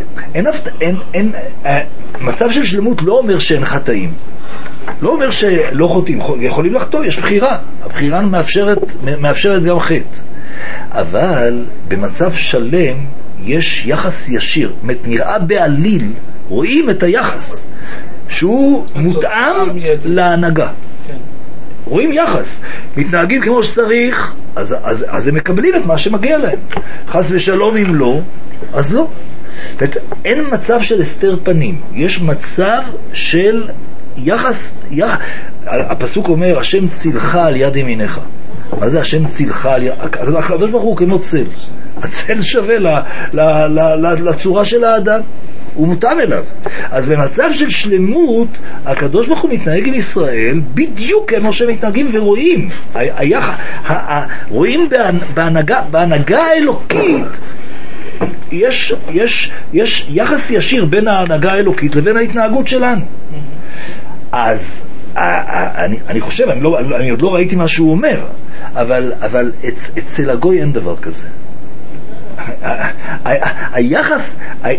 מצב של שלמות לא אומר שאין חטאים. לא אומר שלא חוטאים, יכולים לחטוא, יש בחירה. הבחירה מאפשרת גם חטא. אבל במצב שלם יש יחס ישיר. נראה בעליל, רואים את היחס, שהוא מותאם להנהגה. רואים יחס. מתנהגים כמו שצריך, אז הם מקבלים את מה שמגיע להם. חס ושלום אם לא, אז לא. אין מצב של הסתר פנים. יש מצב של יחס, הפסוק אומר, השם צילך על יד ימינך. מה זה השם צילך על יד? הקדוש ברוך הוא כמו צל. הצל שווה לצורה של האדם. הוא מותאם אליו. אז במצב של שלמות, הקדוש ברוך הוא מתנהג עם ישראל בדיוק כמו שמתנהגים ורואים. רואים בהנהגה האלוקית, יש יחס ישיר בין ההנהגה האלוקית לבין ההתנהגות שלנו. אז אני חושב, אני עוד לא ראיתי מה שהוא אומר, אבל אצל הגוי אין דבר כזה. היחס,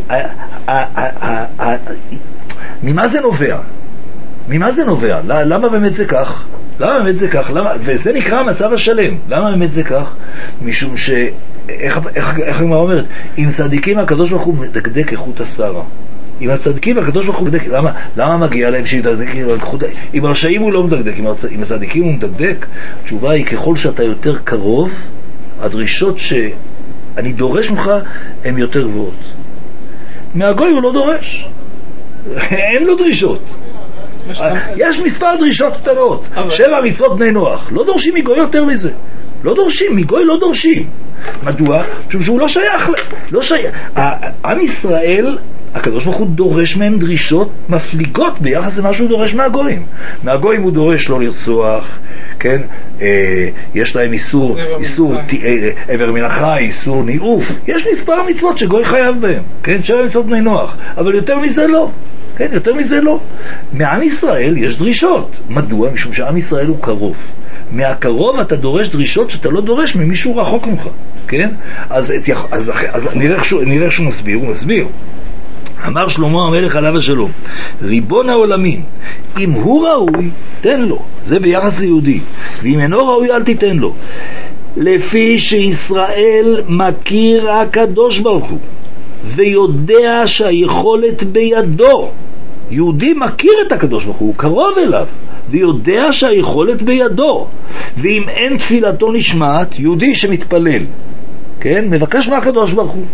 ממה זה נובע? ממה זה נובע? למה באמת זה כך? למה באמת זה כך? וזה נקרא המצב השלם. למה באמת זה כך? משום איך הגמרא אומרת? עם צדיקים הקדוש ברוך הוא מדקדק איכות השערה. עם הצדיקים הקדוש ברוך הוא מדקדק. למה מגיע להם שידקדק איכות? עם הרשעים הוא לא מדקדק, עם הצדיקים הוא מדקדק. התשובה היא, ככל שאתה יותר קרוב, הדרישות שאני דורש ממך הן יותר גבוהות. מהגוי הוא לא דורש. אין לו דרישות. יש מספר דרישות קטנות, 7 מצוות בני נוח. לא דורשים מגוי יותר מזה. לא דורשים, מגוי לא דורשים. מדוע? משום שהוא לא שייך. עם ישראל, הקדוש ברוך הוא דורש מהם דרישות מפליגות ביחס למה שהוא דורש מהגויים. מהגויים הוא דורש לא לרצוח, כן? יש להם איסור עבר מן החי, איסור ניאוף. יש מספר מצוות שגוי חייב בהם, כן? 7 מצוות בני נוח. אבל יותר מזה לא. כן, יותר מזה לא. מעם ישראל יש דרישות. מדוע? משום שעם ישראל הוא קרוב. מהקרוב אתה דורש דרישות שאתה לא דורש ממישהו רחוק ממך. כן? אז נראה שהוא מסביר, הוא מסביר. אמר שלמה המלך עליו השלום, ריבון העולמים, אם הוא ראוי, תן לו. זה ביחס ליהודי. ואם אינו ראוי, אל תיתן לו. לפי שישראל מכיר הקדוש ברוך הוא, ויודע שהיכולת בידו. יהודי מכיר את הקדוש ברוך הוא קרוב אליו, ויודע שהיכולת בידו. ואם אין תפילתו נשמעת, יהודי שמתפלל, כן, מבקש מהקדוש ברוך הוא,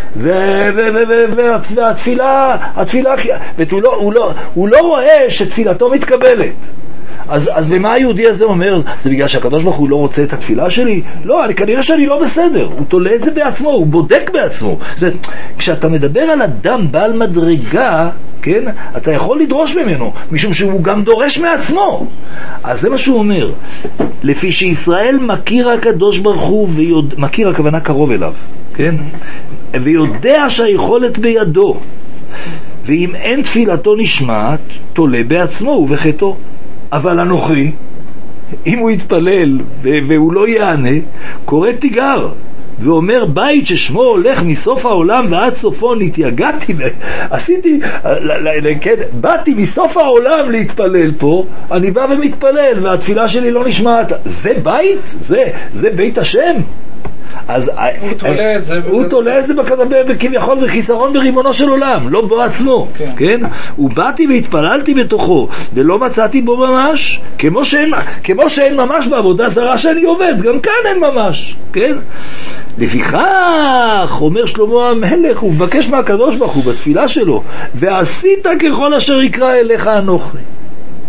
והתפילה, הוא לא רואה שתפילתו מתקבלת. אז במה היהודי הזה אומר? זה בגלל שהקדוש ברוך הוא לא רוצה את התפילה שלי? לא, כנראה שאני לא בסדר. הוא תולה את זה בעצמו, הוא בודק בעצמו. זאת אומרת, כשאתה מדבר על אדם בעל מדרגה, כן, אתה יכול לדרוש ממנו, משום שהוא גם דורש מעצמו. אז זה מה שהוא אומר. לפי שישראל מכיר הקדוש ברוך הוא, מכיר הכוונה קרוב אליו, כן? ויודע שהיכולת בידו. ואם אין תפילתו נשמעת, תולה בעצמו ובחטאו. אבל הנוכרי, אם הוא יתפלל והוא לא יענה, קורא תיגר ואומר, בית ששמו הולך מסוף העולם ועד סופו, נתייגעתי, באתי מסוף העולם להתפלל פה, אני בא ומתפלל והתפילה שלי לא נשמעת. זה בית? זה בית השם? אז הוא תולה את זה כביכול בחיסרון בריבונו של עולם, לא בו עצמו, כן? ובאתי והתפללתי בתוכו ולא מצאתי בו ממש, כמו שאין ממש בעבודה זרה שאני עובד, גם כאן אין ממש, כן? לפיכך אומר שלמה המלך, הוא מבקש מהקדוש ברוך הוא בתפילה שלו, ועשית ככל אשר יקרא אליך אנוכי.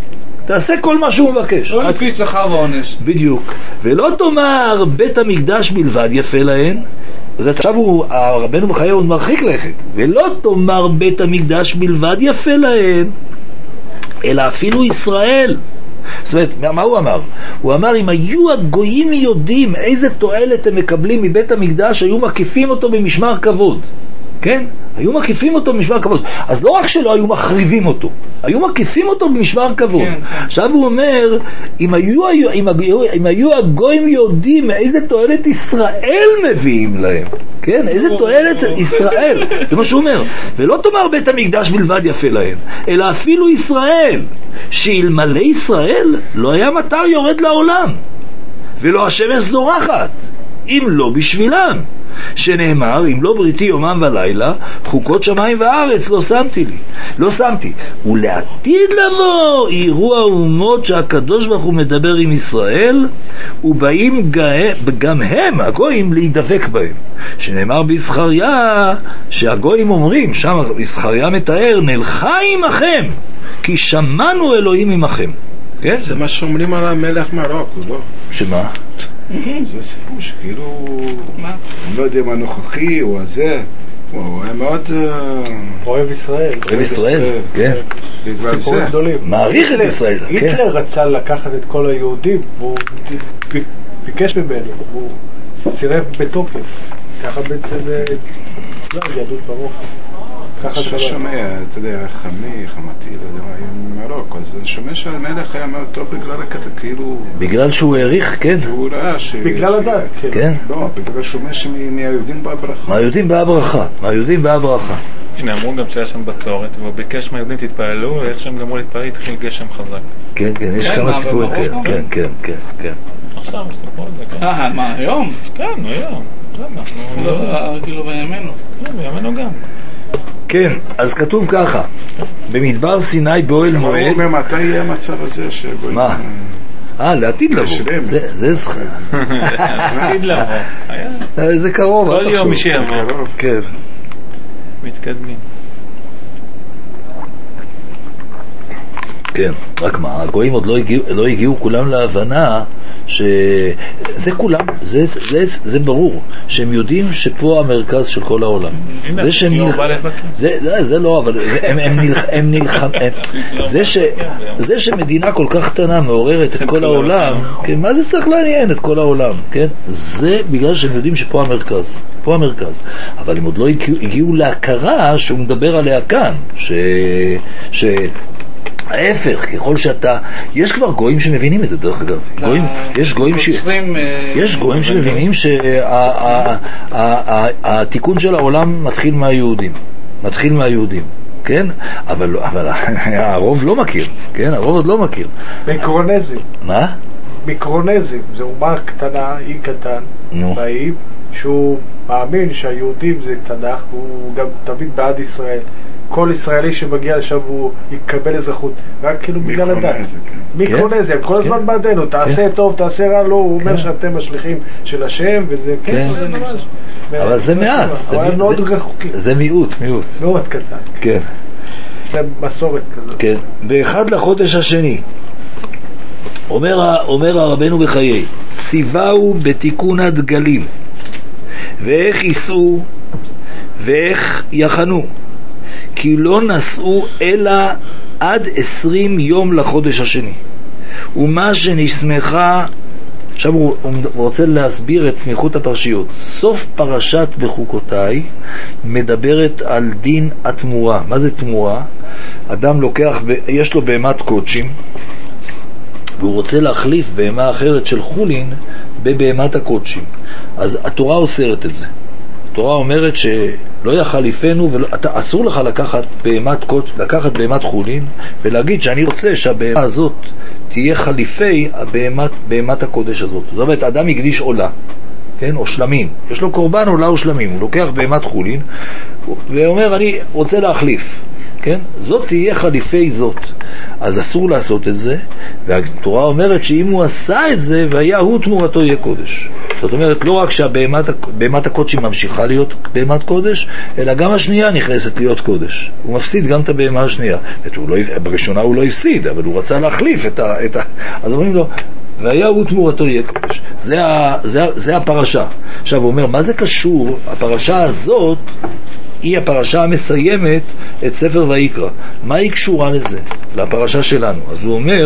תעשה כל מה שהוא מבקש. לא לפי שכר ועונש. בדיוק. ולא תאמר בית המקדש בלבד יפה להן, עכשיו הרבנו בחיי עוד מרחיק לכת, ולא תאמר בית המקדש בלבד יפה להן, אלא אפילו ישראל. זאת אומרת, מה הוא אמר? הוא אמר, אם היו הגויים יודעים איזה תועלת הם מקבלים מבית המקדש, היו מקיפים אותו במשמר כבוד. כן? היו מקיפים אותו במשמר כבוד. אז לא רק שלא היו מחריבים אותו, היו מקיפים אותו במשמר כבוד. כן. עכשיו הוא אומר, אם היו הגויים יודעים איזה תועלת ישראל מביאים להם, כן? איזה תועלת ישראל, זה מה שהוא אומר. ולא תאמר בית המקדש בלבד יפה להם, אלא אפילו ישראל, שאלמלא ישראל לא היה מטר יורד לעולם, ולא השמש זורחת, אם לא בשבילם, שנאמר, אם לא בריתי יומם ולילה, חוקות שמיים וארץ לא שמתי. ולעתיד לבוא יראו האומות שהקדוש ברוך הוא מדבר עם ישראל, ובאים גם הם, הגויים, להידבק בהם. שנאמר בזכריה, שהגויים אומרים, שם בזכריה מתאר, נלכה עמכם, כי שמענו אלוהים עמכם. כן? זה מה שאומרים על המלך מרוקו, לא? שמה? זה סיפור שכאילו, אני לא יודע מה הנוכחי או הזה, הוא היה מאוד אוהב ישראל. אוהב ישראל, כן. סיפורים גדולים. מעריך את ישראל. היטלר רצה לקחת את כל היהודים, והוא ביקש ממנו, הוא סירב בתוקף. ככה בעצם יהדות מרוקו. אני שומע, אתה יודע, חמתי, לא יודע מה, מרוקו, אז אני שומע שהמלך היה מאוד טוב בגלל הקטע, כאילו... בגלל שהוא העריך, כן. הוא ראה בגלל הדת, כן. לא, בגלל שהוא אומר שמהיהודים באה ברכה. מהיהודים באה ברכה. הנה, אמרו גם שהיה שם בצורת, והוא ביקש מהיהודים תתפעלו, ואיך שהם גמרו להתפעל, התחיל גשם חזק. כן, יש כמה סיפורים כאלה. כן. עכשיו, סיפור את זה, כן. מה, היום? כן, היום. כאילו בימינו. כן, בימינו גם. כן, אז כתוב ככה, במדבר סיני באוהל מועד. הוא אומר, מתי יהיה המצב הזה שגויים? מה? לעתיד לבוא. זה זכר. לעתיד לבוא. זה קרוב. כל יום מי שיבוא. כן. מתקדמים. כן, רק מה, הגויים עוד לא הגיעו כולם להבנה שזה כולם, זה ברור, שהם יודעים שפה המרכז של כל העולם. זה לא, אבל הם נלחמים. זה שמדינה כל כך קטנה מעוררת את כל העולם, מה זה צריך לעניין את כל העולם? זה בגלל שהם יודעים שפה המרכז, פה המרכז. אבל הם עוד לא הגיעו להכרה שהוא מדבר עליה כאן, ההפך, ככל שאתה, יש כבר גויים שמבינים את זה, דרך אגב. יש גויים שמבינים שהתיקון של העולם מתחיל מהיהודים, כן? אבל הרוב לא מכיר, כן? הרוב עוד לא מכיר. מיקרונזים. מה? מיקרונזים, זה אומה קטנה, אי קטן, באי, שהוא מאמין שהיהודים זה תנ"ך, והוא גם תמיד בעד ישראל. כל ישראלי שמגיע לשם הוא יקבל אזרחות, רק כאילו בגלל הדת. מיקרונזיה, כל הזמן בעדנו, תעשה טוב, תעשה רע, לא, הוא אומר שאתם השליחים של השם, וזה כן, זה ממש. אבל זה מעט, זה מיעוט. מאוד קטן. כן. יש להם מסורת כזאת. כן. באחד לחודש השני, אומר הרבנו בחיי, ציווהו בתיקון הדגלים, ואיך ייסעו, ואיך יחנו, כי לא נסעו אלא עד 20 יום לחודש השני. ומה שנסמכה, עכשיו הוא רוצה להסביר את סמיכות הפרשיות. סוף פרשת בחוקותיי מדברת על דין התמורה. מה זה תמורה? אדם לוקח, יש לו בהמת קודשים, והוא רוצה להחליף בהמה אחרת של חולין בבהמת הקודשים. אז התורה אוסרת את זה. התורה אומרת שלא יחליפנו, אסור לך לקחת בהמת חולין ולהגיד שאני רוצה שהבהמה הזאת תהיה חליפי בהמת הקודש הזאת. זאת אומרת, אדם יקדיש עולה, כן? או שלמים, יש לו קורבן עולה או שלמים, הוא לוקח בהמת חולין ואומר אני רוצה להחליף, כן? זאת תהיה חליפי זאת. אז אסור לעשות את זה, והתורה אומרת שאם הוא עשה את זה, והיה הוא תמורתו יהיה קודש. זאת אומרת, לא רק שהבהמת הקודש ממשיכה להיות בהמת קודש, אלא גם השנייה נכנסת להיות קודש. הוא מפסיד גם את הבהמה השנייה. בראשונה הוא לא הפסיד, אבל הוא רצה להחליף את אז אומרים לו, והיה הוא תמורתו יהיה קודש. זה הפרשה. עכשיו הוא אומר, מה זה קשור? הפרשה הזאת היא הפרשה המסיימת את ספר ויקרא. מה היא קשורה לזה? לפרשה שלנו. אז הוא אומר,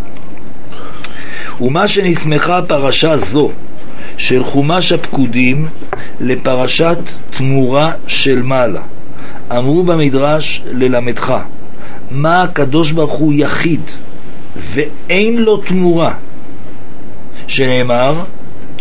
ומה שנסמכה פרשה זו של חומש הפקודים לפרשת תמורה של מעלה, אמרו במדרש ללמדך, מה הקדוש ברוך הוא יחיד ואין לו תמורה, שנאמר,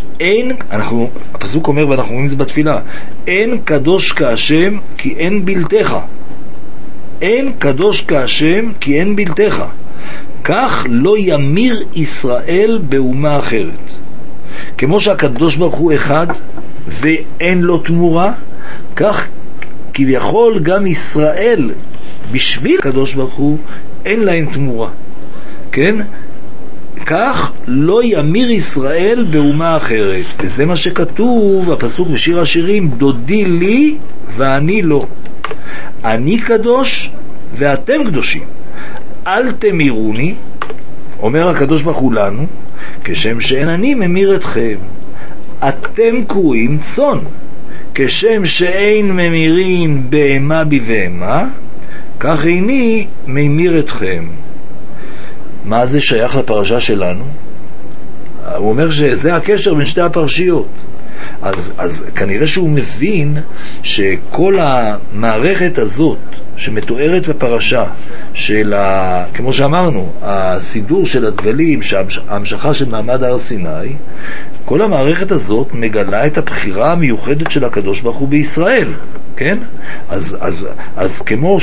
הפסוק אומר ואנחנו אומרים את זה בתפילה, אין קדוש כהשם כי אין בלתך, אין קדוש כהשם כי אין בלתך, כך לא ימיר ישראל באומה אחרת. כמו שהקדוש ברוך הוא אחד ואין לו תמורה, כך כביכול גם ישראל בשביל הקדוש ברוך הוא אין להם תמורה, כן? כך לא ימיר ישראל באומה אחרת. וזה מה שכתוב הפסוק בשיר השירים, דודי לי ואני לא, אני קדוש ואתם קדושים, אל תמירוני, אומר הקדוש ברוך הוא לנו, כשם שאין אני ממיר אתכם, אתם קרויים צאן, כשם שאין ממירים בהמה בבהמה, כך איני ממיר אתכם. מה זה שייך לפרשה שלנו? הוא אומר שזה הקשר בין שתי הפרשיות. אז כנראה שהוא מבין שכל המערכת הזאת שמתוארת בפרשה של כמו שאמרנו, הסידור של הדגלים, ההמשכה של מעמד הר סיני, כל המערכת הזאת מגלה את הבחירה המיוחדת של הקדוש ברוך הוא בישראל, כן? אז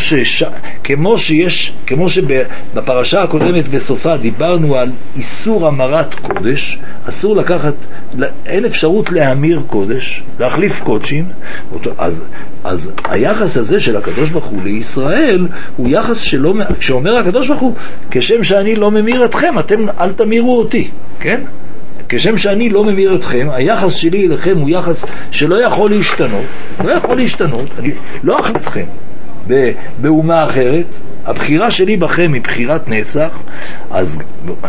כמו שבפרשה הקודמת בסופה דיברנו על איסור המרת קודש, אסור לקחת, אין אפשרות להמיר קודש, להחליף קודשים, אז היחס הזה של הקדוש ברוך הוא לישראל הוא יחס שלא, כשאומר הקדוש ברוך הוא, כשם שאני לא ממיר אתכם, אתם אל תמירו אותי, כן? כשם שאני לא ממיר אתכם, היחס שלי אליכם הוא יחס שלא יכול להשתנות, לא יכול להשתנות, אני לא אחליט אתכם באומה אחרת, הבחירה שלי בכם היא בחירת נצח, אז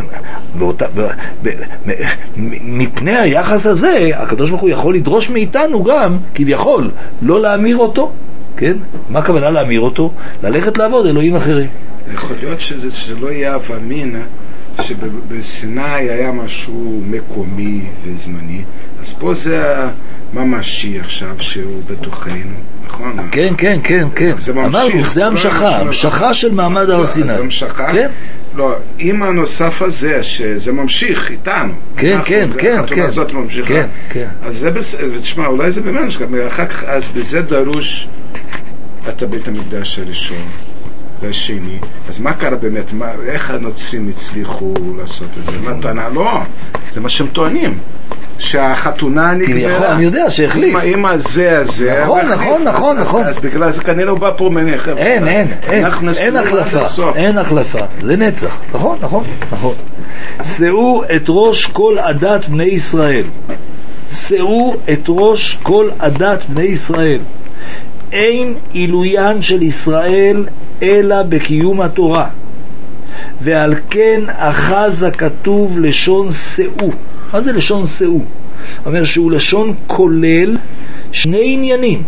מפני היחס הזה, הקדוש ברוך הוא יכול לדרוש מאיתנו גם, כביכול, לא להמיר אותו, כן? מה הכוונה להמיר אותו? ללכת לעבוד אלוהים אחרים. יכול להיות שזה לא יהיה אבמין, שבסיני היה משהו מקומי וזמני, אז פה זה ממשי עכשיו שהוא בתוכנו, נכון? כן, כן, כן, כן. אמרנו, זה המשכה, המשכה של מעמד הר סיני. זה המשכה? כן. לא, עם הנוסף הזה, שזה ממשיך איתנו. כן, כן, כן, כן. הזאת ממשיכה. כן, כן. אז זה בסדר, תשמע, אולי זה באמת, אחר כך, אז בזה דרוש את הבית המקדש הראשון. והשני, אז מה קרה באמת? איך הנוצרים הצליחו לעשות את זה? מתנה לא, זה מה שהם טוענים, שהחתונה נגמרה. אני יודע שהחליף. עם הזה. נכון. אז בגלל זה כנראה הוא בא פה מניח. אין החלפה, זה נצח. נכון. שאו את ראש כל עדת בני ישראל. שאו את ראש כל עדת בני ישראל. אין עילוין של ישראל אלא בקיום התורה, ועל כן אחז הכתוב לשון שאו. מה זה לשון שאו? אומר שהוא לשון כולל שני עניינים.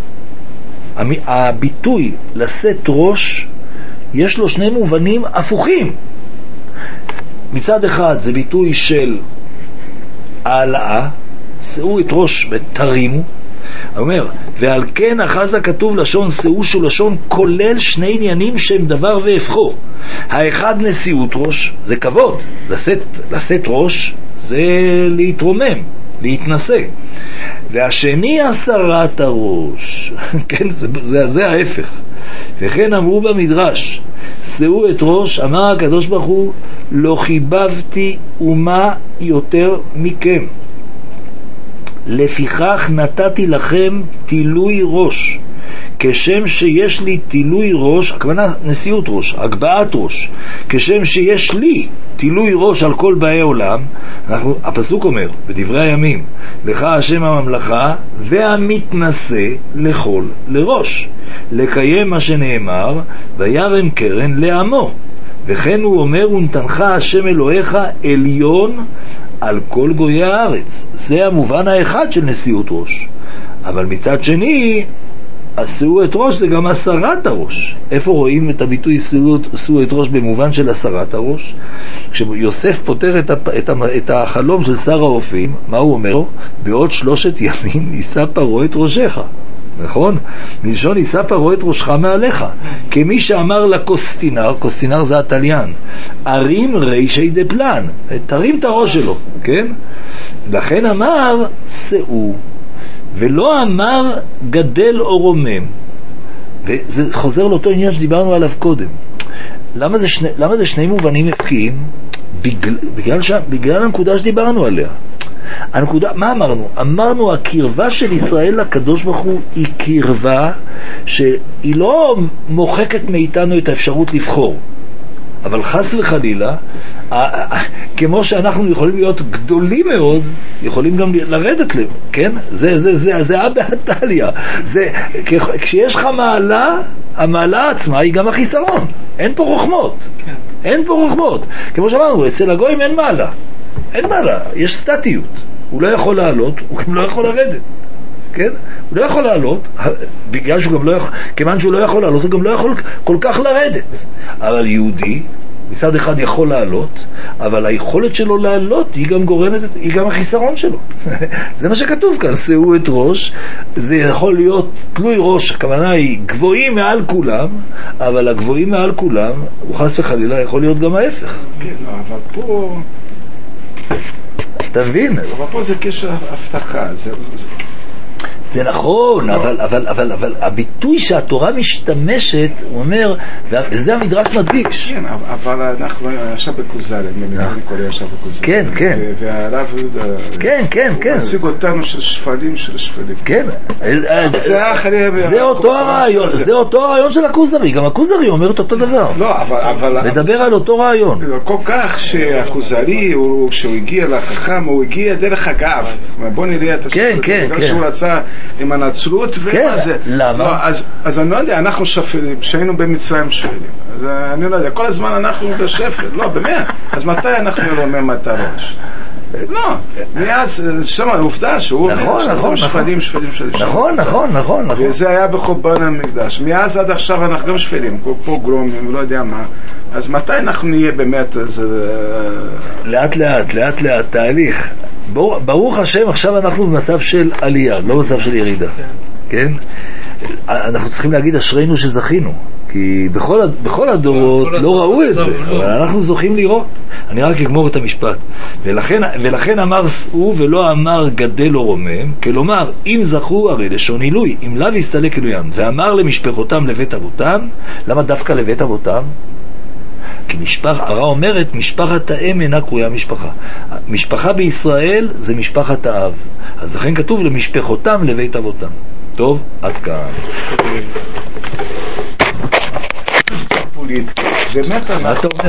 הביטוי לשאת ראש יש לו שני מובנים הפוכים. מצד אחד זה ביטוי של העלאה, שאו את ראש ותרימו. אומר, ועל כן אחז הכתוב לשון שאו, שהוא לשון כולל שני עניינים שהם דבר והפכו. האחד נשיאות ראש, זה כבוד, לשאת ראש זה להתרומם, להתנסה. והשני הסרת הראש, כן, זה ההפך. וכן אמרו במדרש, שאו את ראש, אמר הקדוש ברוך הוא, לא חיבבתי אומה יותר מכם, לפיכך נתתי לכם תילוי ראש, כשם שיש לי תילוי ראש, הכוונה נשיאות ראש, הגבהת ראש, כשם שיש לי תילוי ראש על כל באי עולם, הפסוק אומר בדברי הימים, לך השם הממלכה והמתנשא לכל לראש, לקיים מה שנאמר וירם קרן לעמו, וכן הוא אומר ונתנך השם אלוהיך עליון על כל גויי הארץ. זה המובן האחד של נשיאות ראש. אבל מצד שני, השאות ראש זה גם הסרת הראש. איפה רואים את הביטוי שאות ראש במובן של הסרת הראש? כשיוסף פותר את החלום של שר האופים, מה הוא אומר? בעוד 3 ימים יישא פרעה את ראשך. נכון? מלשון יישא פרעה את ראשך מעליך. כמי שאמר לקוסטינר, קוסטינר זה הטליין, ארים רישי דפלן, תרים את הראש שלו, כן? לכן אמר שאו, ולא אמר גדל או רומם. וזה חוזר לאותו עניין שדיברנו עליו קודם. למה זה שני מובנים הפקיעים? בגלל הנקודה שדיברנו עליה. הנקודה, מה אמרנו? אמרנו הקרבה של ישראל לקדוש ברוך הוא היא קרבה שהיא לא מוחקת מאיתנו את האפשרות לבחור, אבל חס וחלילה, כמו שאנחנו יכולים להיות גדולים מאוד, יכולים גם לרדת להם, כן? זה הבאתליה. כשיש לך מעלה, המעלה עצמה היא גם החיסרון. אין פה רוחמות. אין פה רוחמות. כמו שאמרנו, אצל הגויים אין מעלה. אין מעלה, יש סטטיות. הוא לא יכול לעלות, הוא גם לא יכול לרדת. כן? הוא לא יכול לעלות, בגלל שהוא גם לא יכול, כיוון שהוא לא יכול לעלות, הוא גם לא יכול כל כך לרדת. אבל יהודי, מצד אחד יכול לעלות, אבל היכולת שלו לעלות היא גם גורמת, היא גם החיסרון שלו. זה מה שכתוב כאן, שאו את ראש, זה יכול להיות תלוי ראש, הכוונה היא גבוהים מעל כולם, אבל הגבוהים מעל כולם, הוא חס וחלילה יכול להיות גם ההפך. כן, אבל פה... אתה מבין? אבל פה זה קשר הבטחה, זה נכון, אבל הביטוי שהתורה משתמשת, הוא אומר, וזה המדרש מדגיש. כן, אבל אנחנו עכשיו בקוזל, אני קורא עכשיו בקוזל. כן, כן. והרב יהודה, הוא מציג אותנו של שפלים. כן. זה אותו הרעיון של הכוזרי, גם הכוזרי אומר את אותו דבר. לא, אבל... לדבר על אותו רעיון. כל כך שהכוזרי, כשהוא הגיע לחכם, הוא הגיע דרך הגב. בוא נראה את השפלים. כן. שהוא רצה עם הנצרות ומה זה. למה? לא, אז אני לא יודע, אנחנו שפלים, שהיינו במצרים שפלים. אז אני לא יודע, כל הזמן אנחנו בשפל. לא, באמת. אז מתי אנחנו לא אומר מתי ראש? לא, מאז, שם עובדה שהוא אומר שפלים. נכון. וזה היה בחורבן המקדש. מאז עד עכשיו אנחנו גם שפלים, פה גרומים, לא יודע מה. אז מתי אנחנו נהיה באמת לאט, תהליך. ברוך השם, עכשיו אנחנו במצב של עלייה, לא במצב של ירידה. כן? אנחנו צריכים להגיד אשרינו שזכינו, כי בכל הדורות לא ראו את זה, אבל אנחנו זוכים לראות. אני רק אגמור את המשפט. ולכן אמר שאו ולא אמר גדל או רומם, כלומר אם זכו הרי לשון עילוי, אם לאו יסתלק עילוין, ואמר למשפחותם לבית אבותם. למה דווקא לבית אבותם? כי הרע אומרת משפחת האם אינה קרויה משפחה. משפחה בישראל זה משפחת האב, אז לכן כתוב למשפחותם לבית אבותם. טוב, עד כאן. מה אתה אומר?